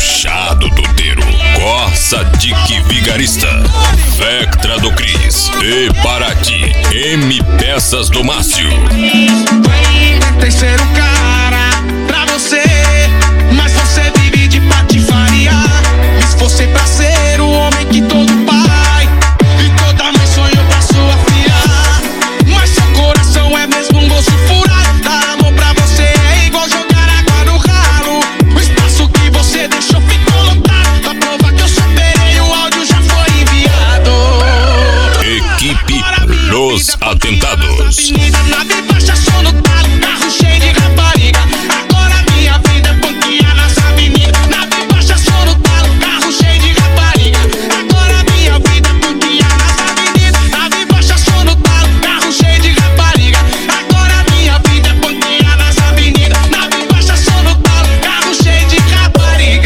Puxado Tuteiro, Corsa Dick Vigarista, Vectra do Cris e Paraty, M Peças do Márcio. Terceiro cara pra você, mas você vive de patifaria. E se fosse pra ser o homem que todo pai e toda mãe sonhou pra sua filha, mas seu coração é mesmo um gosto furado. Dar amor pra você é igual jogar água no ralo. O espaço que você deixou ficou lotado. Pra provar que eu superei, o áudio já foi enviado. Equipe Los Atentados. Nave baixa, som no talo, carro cheio de rapariga. Agora minha vida é panquear nas avenidas. Nave baixa, som no talo, carro cheio de rapariga. Agora minha vida é panquear nas avenidas. Nave baixa, som no talo, carro cheio de rapariga. Agora minha vida é panquear nas avenidas. Nave baixa, som no talo, carro cheio de rapariga.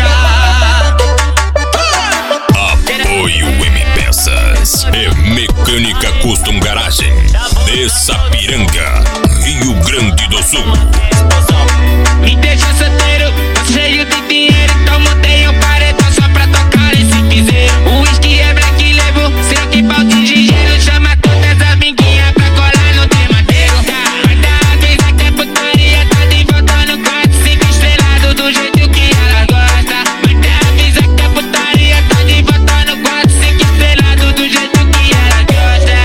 Apoio M Peças e Mecânica Custom Garagem de Sapiranga, Rio Grande do Sul. Me deixa solteiro, cheio de dinheiro, então montei um paredão só pra tocar esse piseiro. O whisky é black label, seu que balde de gelo. Chama todas as amiguinhas pra colar no temadeiro. Mas da vez aqui a putaria tá de volta no 4, 5 estrelado do jeito que ela gosta. Mas da vez aqui a putaria tá de volta no 4, 5 estrelado do jeito que ela gosta.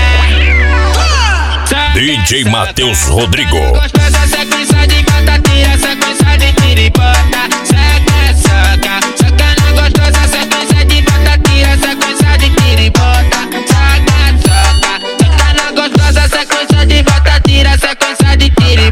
DJ Matheus Rodrigo. Gostosa sequência de batatinha, sequência de tiribota. Saca, saca, saca na gostosa sequência de batatinha, sequência de tiribota. Saca, saca, saca na gostosa sequência de batatinha, sequência de tiribota.